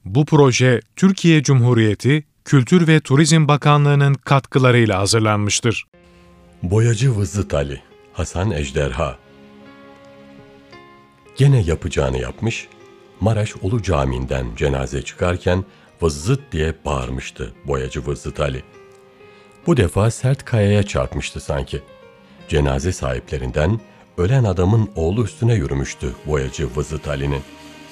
Bu proje, Türkiye Cumhuriyeti Kültür ve Turizm Bakanlığı'nın katkılarıyla hazırlanmıştır. Boyacı Vızıt Ali, Hasan Ejderha. Gene yapacağını yapmış, Maraş Ulu Camii'nden cenaze çıkarken vızıt diye bağırmıştı boyacı Vızıt Ali. Bu defa sert kayaya çarpmıştı sanki. Cenaze sahiplerinden ölen adamın oğlu üstüne yürümüştü boyacı Vızıt Ali'nin.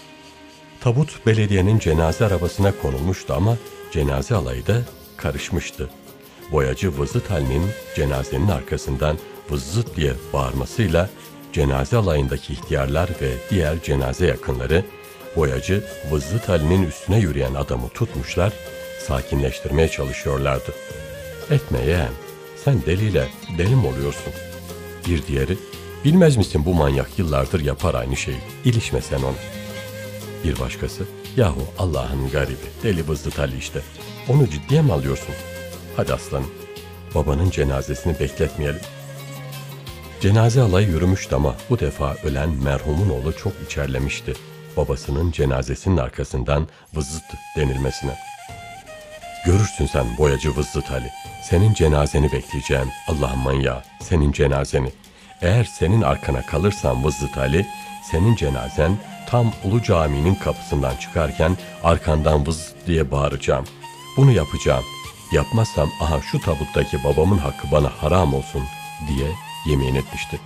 Tabut belediyenin cenaze arabasına konulmuştu ama cenaze alayı da karışmıştı. Boyacı Vızıt Ali'nin cenazenin arkasından vızıt diye bağırmasıyla cenaze alayındaki ihtiyarlar ve diğer cenaze yakınları boyacı Vızıt Ali'nin üstüne yürüyen adamı tutmuşlar, sakinleştirmeye çalışıyorlardı. "Etme yeğen, sen deliyle deli mi oluyorsun?" Bir diğeri, "Bilmez misin bu manyak yıllardır yapar aynı şeyi, ilişme sen ona." Bir başkası, "Yahu Allah'ın garibi, deli Vızıt Ali işte, onu ciddiye mi alıyorsun? Hadi aslanım, babanın cenazesini bekletmeyelim." Cenaze alayı yürümüştü ama bu defa ölen merhumun oğlu çok içerlemişti babasının cenazesinin arkasından vızıt denilmesine. "Görürsün sen boyacı Vızıt Ali, senin cenazeni bekleyeceğim, Allah'ın manyağı, senin cenazeni. Eğer senin arkana kalırsam Vızıt Ali, senin cenazen tam Ulu Cami'nin kapısından çıkarken arkandan vızıt diye bağıracağım. Bunu yapacağım. Yapmazsam aha şu tabuttaki babamın hakkı bana haram olsun," diye yemin etmişti.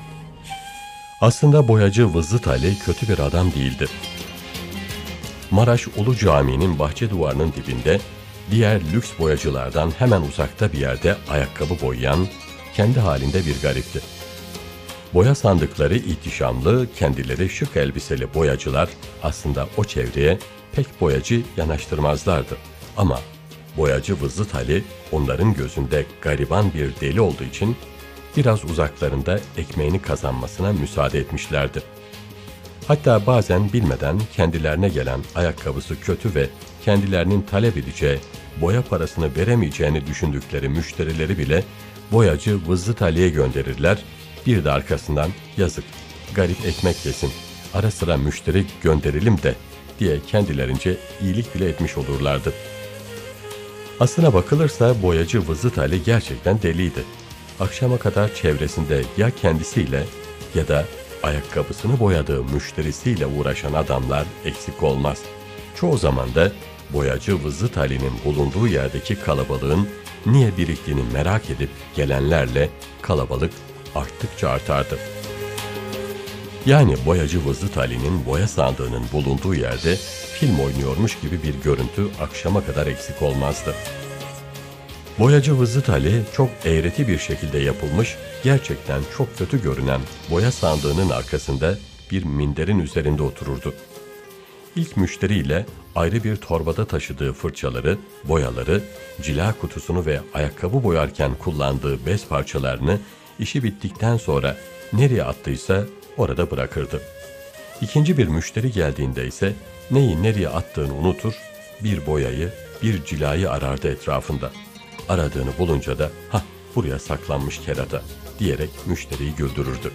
Aslında boyacı Vızıt Ali kötü bir adam değildi. Maraş Ulu Camii'nin bahçe duvarının dibinde, diğer lüks boyacılardan hemen uzakta bir yerde ayakkabı boyayan, kendi halinde bir garipti. Boya sandıkları ihtişamlı, kendileri şık elbiseli boyacılar aslında o çevreye pek boyacı yanaştırmazlardı. Ama boyacı Vızıt Ali onların gözünde gariban bir deli olduğu için biraz uzaklarında ekmeğini kazanmasına müsaade etmişlerdi. Hatta bazen bilmeden kendilerine gelen ayakkabısı kötü ve kendilerinin talep edeceği boya parasını veremeyeceğini düşündükleri müşterileri bile boyacı Vızıt Ali'ye gönderirler. Bir de arkasından "Yazık, garip ekmek yesin, ara sıra müşteri gönderelim de" diye kendilerince iyilik bile etmiş olurlardı. Aslına bakılırsa boyacı Vızıt Ali gerçekten deliydi. Akşama kadar çevresinde ya kendisiyle ya da ayakkabısını boyadığı müşterisiyle uğraşan adamlar eksik olmaz. Çoğu zaman da boyacı Vızıt Ali'nin bulunduğu yerdeki kalabalığın niye biriktiğini merak edip gelenlerle kalabalık arttıkça artardı. Yani boyacı Vızıt Ali'nin boya sandığının bulunduğu yerde film oynuyormuş gibi bir görüntü akşama kadar eksik olmazdı. Boyacı Vızıt Ali çok eğreti bir şekilde yapılmış, gerçekten çok kötü görünen boya sandığının arkasında bir minderin üzerinde otururdu. İlk müşteriyle ayrı bir torbada taşıdığı fırçaları, boyaları, cila kutusunu ve ayakkabı boyarken kullandığı bez parçalarını işi bittikten sonra nereye attıysa orada bırakırdı. İkinci bir müşteri geldiğinde ise neyi nereye attığını unutur, bir boyayı, bir cilayı arardı etrafında. Aradığını bulunca da "Hah, buraya saklanmış kerata" diyerek müşteriyi güldürürdü.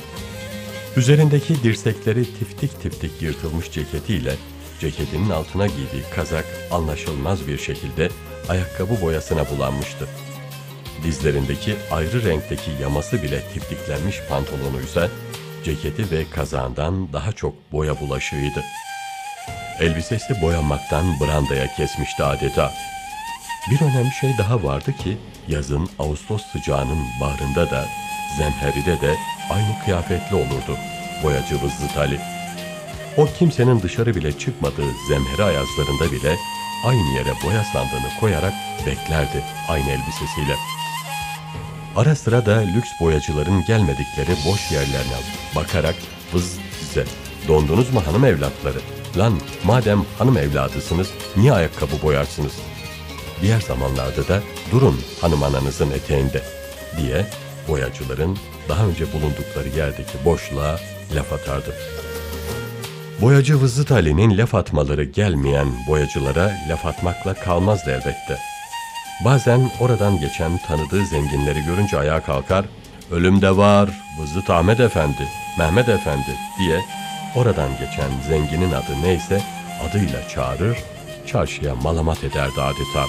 Üzerindeki dirsekleri tiftik tiftik yırtılmış ceketiyle ceketinin altına giydiği kazak anlaşılmaz bir şekilde ayakkabı boyasına bulanmıştı. Dizlerindeki ayrı renkteki yaması bile tiftiklenmiş pantolonuysa ceketi ve kazağından daha çok boya bulaşığıydı. Elbisesi boyanmaktan brandaya kesmişti adeta. Bir önemli şey daha vardı ki yazın Ağustos sıcağının baharında da zemheride de aynı kıyafetli olurdu boyacı Vızıt Ali. O kimsenin dışarı bile çıkmadığı zemheri ayazlarında bile aynı yere boya sandığını koyarak beklerdi aynı elbisesiyle. Ara sıra da lüks boyacıların gelmedikleri boş yerlerine bakarak "Vız size, dondunuz mu hanım evlatları? Lan madem hanım evladısınız niye ayakkabı boyarsınız?" Diğer zamanlarda da "Durun hanım ananızın eteğinde" diye boyacıların daha önce bulundukları yerdeki boşluğa laf atardı. Boyacı Vızıt Ali'nin laf atmaları gelmeyen boyacılara laf atmakla kalmazdı elbette. Bazen oradan geçen tanıdığı zenginleri görünce ayağa kalkar, "Ölümde var, Vızıt Ahmet Efendi, Mehmet Efendi" diye oradan geçen zenginin adı neyse adıyla çağırır, çarşıya malamat ederdi adeta.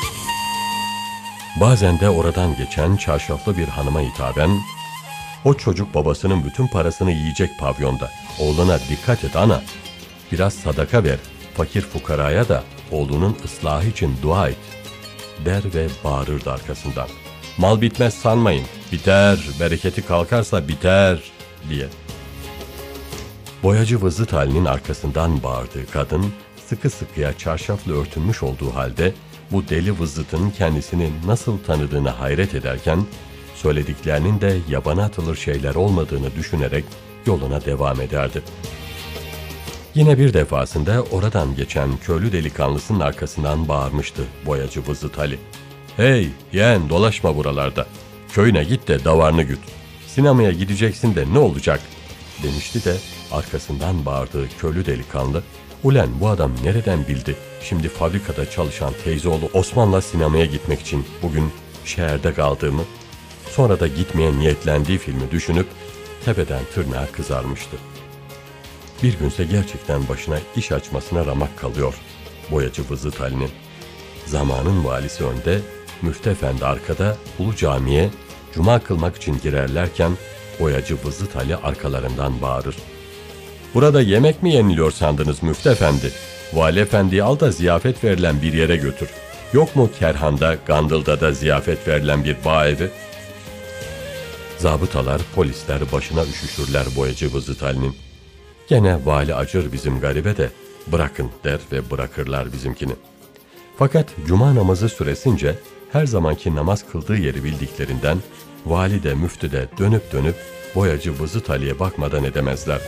Bazen de oradan geçen çarşaflı bir hanıma hitaben, "O çocuk babasının bütün parasını yiyecek pavyonda. Oğluna dikkat et ana. Biraz sadaka ver, fakir fukaraya da oğlunun ıslahı için dua et," der ve bağırırdı arkasından. "Mal bitmez sanmayın, biter, bereketi kalkarsa biter," diye. Boyacı Vızıt Ali'nin arkasından bağırdığı kadın, sıkı sıkıya çarşafla örtünmüş olduğu halde bu deli Vızıt'ın kendisini nasıl tanıdığını hayret ederken, söylediklerinin de yabana atılır şeyler olmadığını düşünerek yoluna devam ederdi. Yine bir defasında oradan geçen köylü delikanlısının arkasından bağırmıştı boyacı Vızıt Ali. "Hey yeğen, dolaşma buralarda. Köyüne git de davarını güt. Sinemaya gideceksin de ne olacak?" demişti de arkasından bağırdığı köylü delikanlı, "Ulen bu adam nereden bildi? Şimdi fabrikada çalışan teyzeoğlu Osman'la sinemaya gitmek için bugün şehirde kaldığımı," sonra da gitmeye niyetlendiği filmi düşünüp tepeden tırnağa kızarmıştı. Bir günse gerçekten başına iş açmasına ramak kalıyor boyacı Vızıt Ali'nin. Zamanın valisi önde, Müftü Efendi arkada Ulu Cami'ye cuma kılmak için girerlerken boyacı Vızıt Ali arkalarından bağırır. "Burada yemek mi yeniliyor sandınız Müftü Efendi? Vali Efendi'yi al da ziyafet verilen bir yere götür. Yok mu Kerhan'da, Gandıl'da da ziyafet verilen bir bağ evi?" Zabıtalar, polisler başına üşüşürler boyacı Vızıt Ali'nin. "Gene vali acır bizim garibe de bırakın," der ve bırakırlar bizimkini. Fakat cuma namazı süresince her zamanki namaz kıldığı yeri bildiklerinden vali de müftü de dönüp dönüp boyacı Vızıt Ali'ye bakmadan edemezler.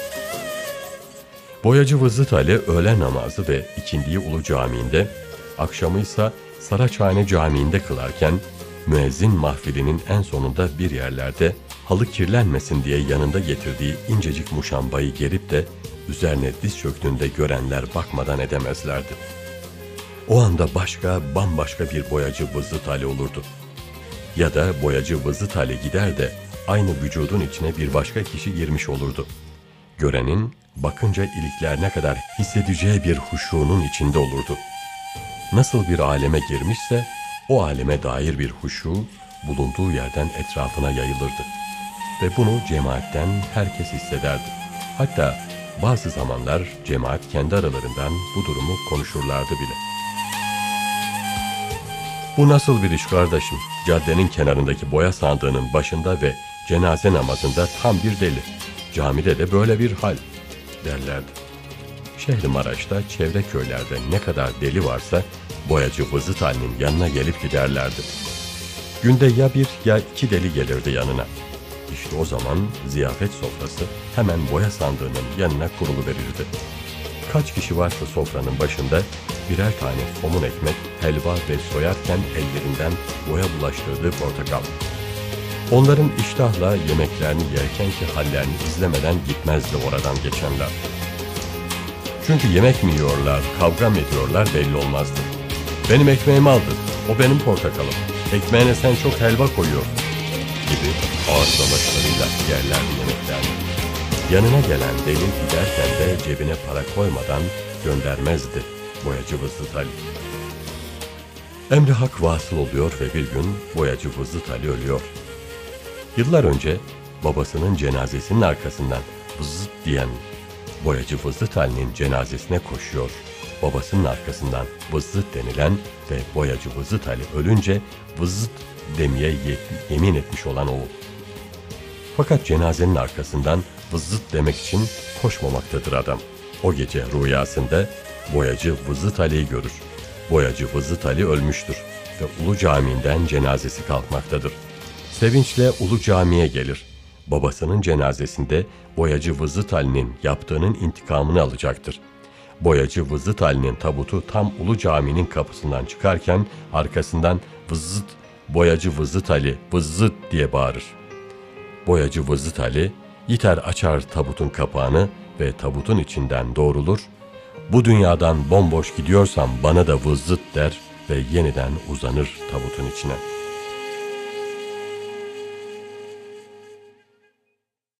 Boyacı Vızıt Ali öğle namazı ve ikindiyi Ulu Camii'nde, akşamı ise Saraçhane Camii'nde kılarken müezzin mahfilinin en sonunda bir yerlerde halı kirlenmesin diye yanında getirdiği incecik muşambayı gerip de üzerine diz çöktüğünde görenler bakmadan edemezlerdi. O anda bambaşka bir boyacı Vızıt Ali olurdu. Ya da boyacı Vızıt Ali gider de aynı vücudun içine bir başka kişi girmiş olurdu. Görenin bakınca iliklerine kadar hissedeceği bir huşunun içinde olurdu. Nasıl bir aleme girmişse o aleme dair bir huşu bulunduğu yerden etrafına yayılırdı. Ve bunu cemaatten herkes hissederdi. Hatta bazı zamanlar cemaat kendi aralarından bu durumu konuşurlardı bile. "Bu nasıl bir iş kardeşim? Caddenin kenarındaki boya sandığının başında ve cenaze namazında tam bir deli. Camide de böyle bir hal," derlerdi. Şehri Maraş'ta çevre köylerde ne kadar deli varsa boyacı Vızıt Ali'nin yanına gelip giderlerdi. Günde ya bir ya iki deli gelirdi yanına. İşte o zaman ziyafet sofrası hemen boya sandığının yanına kuruluverirdi. Kaç kişi varsa sofranın başında birer tane somun ekmek, helva ve soyarken ellerinden boya bulaştırdığı portakal. Onların iştahla yemeklerini yerkenki hallerini izlemeden gitmezdi oradan geçenler. Çünkü yemek mi yiyorlar, kavga mı ediyorlar belli olmazdı. "Benim ekmeğimi aldın, o benim portakalım. Ekmeğine sen çok helva koyuyor," gibi ağır dalaşlarıyla yerlerdi yemeklerini. Yanına gelen deli giderken de cebine para koymadan göndermezdi boyacı Vızıt Ali. Emri hak vasıl oluyor ve bir gün boyacı Vızıt Ali ölüyor. Yıllar önce babasının cenazesinin arkasından vızıt diyen boyacı Vızıt Ali'nin cenazesine koşuyor. Babasının arkasından vızıt denilen ve boyacı Vızıt Ali ölünce vızıt demeye yemin etmiş olan oğul. Fakat cenazenin arkasından vızıt demek için koşmamaktadır adam. O gece rüyasında boyacı Vızıt Ali'yi görür. Boyacı Vızıt Ali ölmüştür ve Ulu Camii'nden cenazesi kalkmaktadır. Sevinçle Ulu Cami'ye gelir. Babasının cenazesinde boyacı Vızıt Ali'nin yaptığının intikamını alacaktır. Boyacı Vızıt Ali'nin tabutu tam Ulu Cami'nin kapısından çıkarken arkasından "Vızıt, boyacı Vızıt Ali, vızıt" diye bağırır. Boyacı Vızıt Ali gider açar tabutun kapağını ve tabutun içinden doğrulur. "Bu dünyadan bomboş gidiyorsam bana da vızıt" der ve yeniden uzanır tabutun içine.